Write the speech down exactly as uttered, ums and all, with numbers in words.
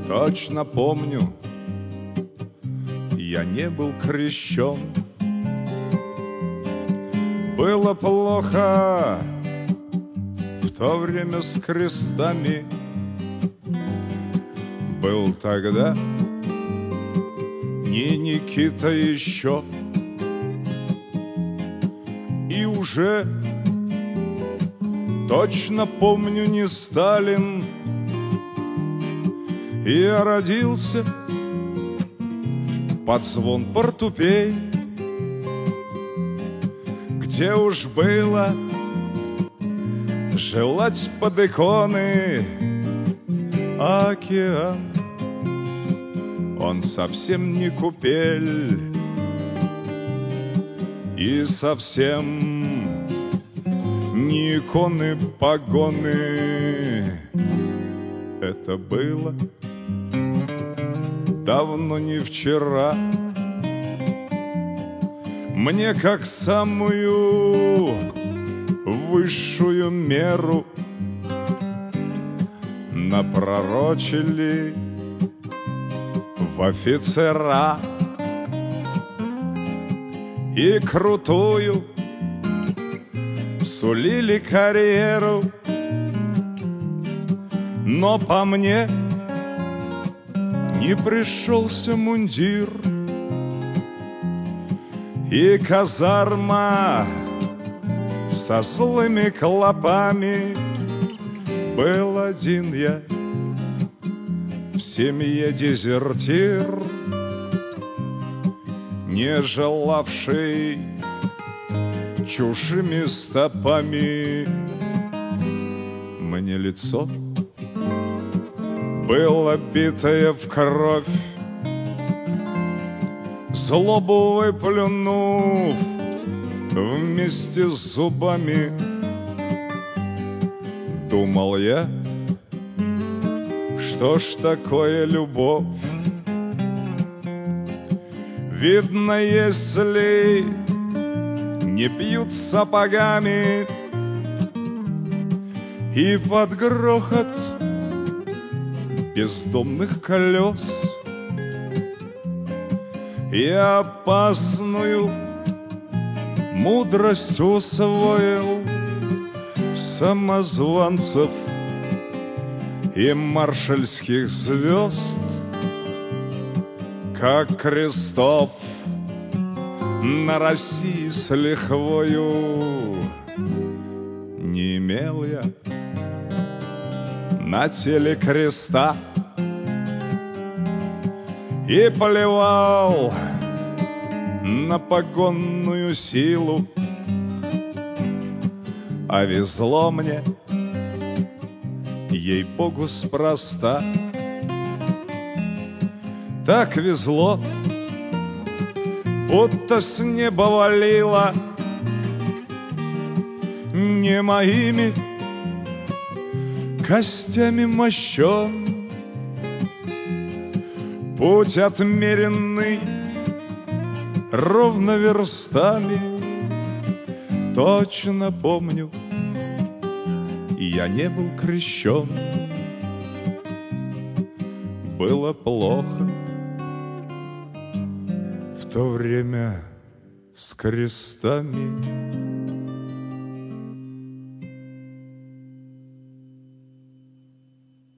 Точно помню, я не был крещен. Было плохо в то время с крестами. Был тогда не Никита еще, и уже точно помню не Сталин. И я родился под звон портупей, где уж было желать под иконы океан. Он совсем не купель и совсем не иконы погоны. Это было давно не вчера. Мне как самую высшую меру напророчили в офицера и крутую сулили карьеру. Но по мне не пришелся мундир, и казарма со злыми клопами. Был один я в семье дезертир, не желавший чужими стопами. Мне лицо было битое в кровь, злобу выплюнув вместе с зубами. Думал я, что ж такое любовь? Видно, если не бьют сапогами и под грохот бездомных колес, я опасную мудрость усвоил самозванцев и маршальских звезд. Как крестов на России с лихвою не имел я на теле креста, и плевал на погонную силу. А везло мне, ей-богу, спроста. Так везло, будто с неба валило не моими костями мощен. Путь отмеренный ровно верстами. Точно помню, я не был крещен. Было плохо в то время с крестами.